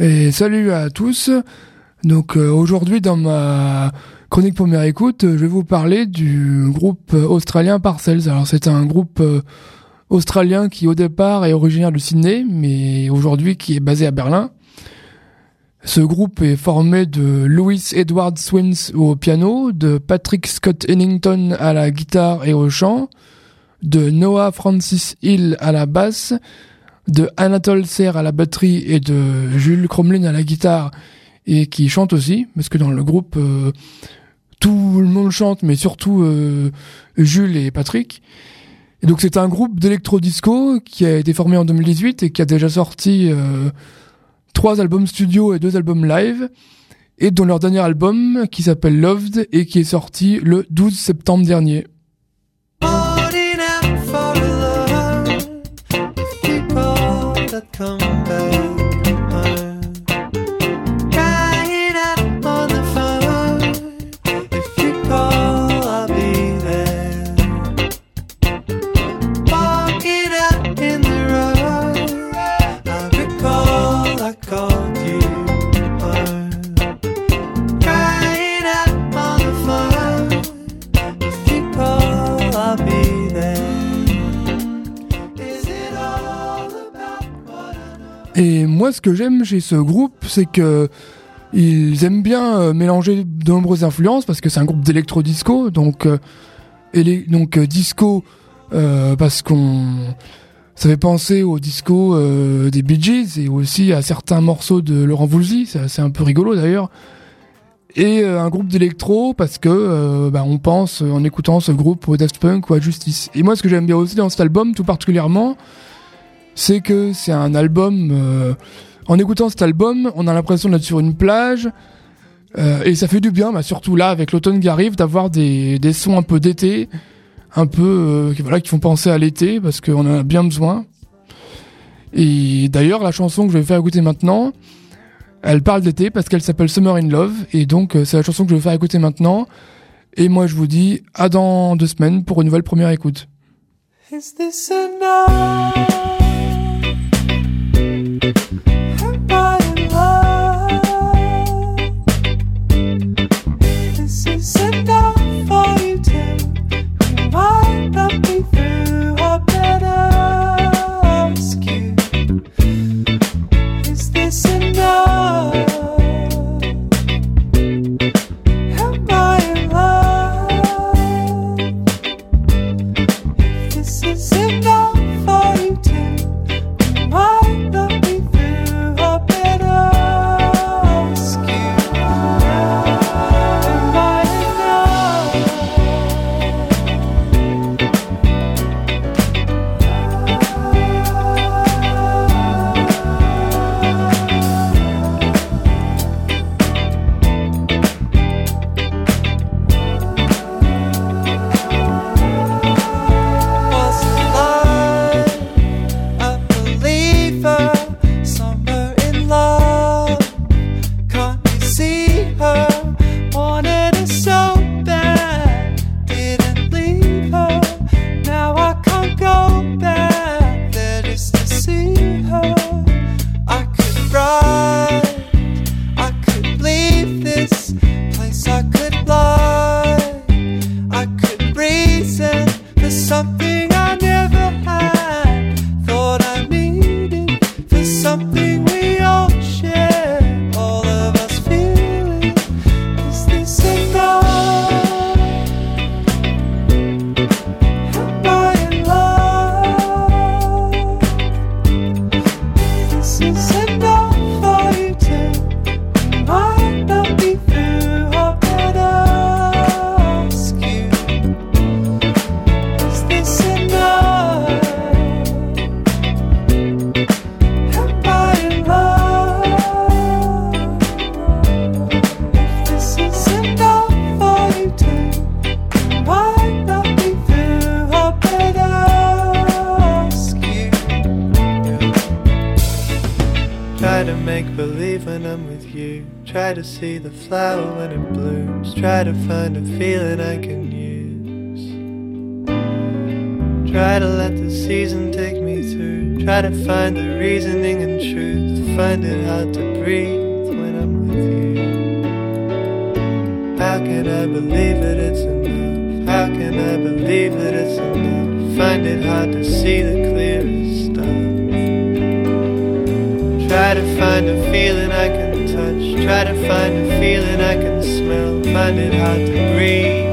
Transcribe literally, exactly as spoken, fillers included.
Et salut à tous. Donc euh, aujourd'hui dans ma chronique première écoute, je vais vous parler du groupe australien Parcels. Alors c'est un groupe euh, australien qui au départ est originaire de Sydney, mais aujourd'hui qui est basé à Berlin. Ce groupe est formé de Louis Edward Swins au piano, de Patrick Scott Ennington à la guitare et au chant, de Noah Francis Hill à la basse, de Anatole Serre à la batterie et de Jules Cromlin à la guitare et qui chante aussi, parce que dans le groupe euh, tout le monde chante, mais surtout euh, Jules et Patrick. Et donc c'est un groupe d'électro-disco qui a été formé en deux mille dix-huit et qui a déjà sorti euh, trois albums studio et deux albums live, et dont leur dernier album qui s'appelle Loved et qui est sorti le douze septembre dernier. Come back home. Crying up on the phone. If you call, I'll be there. Walking up in the road, I recall I called you home. Crying up on the phone. If you call, I'll be there. Et moi, ce que j'aime chez ce groupe, c'est que ils aiment bien euh, mélanger de nombreuses influences, parce que c'est un groupe d'électro-disco, donc euh, élé- donc euh, disco euh, parce qu'on ça fait penser au disco euh, des Bee Gees et aussi à certains morceaux de Laurent Voulzy, c'est, c'est un peu rigolo d'ailleurs. Et euh, un groupe d'électro parce que euh, bah, on pense en écoutant ce groupe au Daft Punk ou à Justice. Et moi, ce que j'aime bien aussi dans cet album, tout particulièrement, c'est que c'est un album... Euh, en écoutant cet album, on a l'impression d'être sur une plage, euh, et ça fait du bien, bah, surtout là, avec l'automne qui arrive, d'avoir des, des sons un peu d'été, un peu euh, qui, voilà, qui font penser à l'été, parce qu'on en a bien besoin. Et d'ailleurs, la chanson que je vais faire écouter maintenant, elle parle d'été, parce qu'elle s'appelle Summer in Love, et donc euh, c'est la chanson que je vais faire écouter maintenant. Et moi, je vous dis à dans deux semaines pour une nouvelle première écoute. Is this enough? Try to see the flower when it blooms. Try to find a feeling I can use. Try to let the season take me through. Try to find the reasoning and truth. Find it hard to breathe when I'm with you. How can I believe that it's enough? How can I believe that it's enough? Find it hard to see the clearest stuff. Try to find a feeling I can touch. Try to find a feeling I can smell. Find it hard to breathe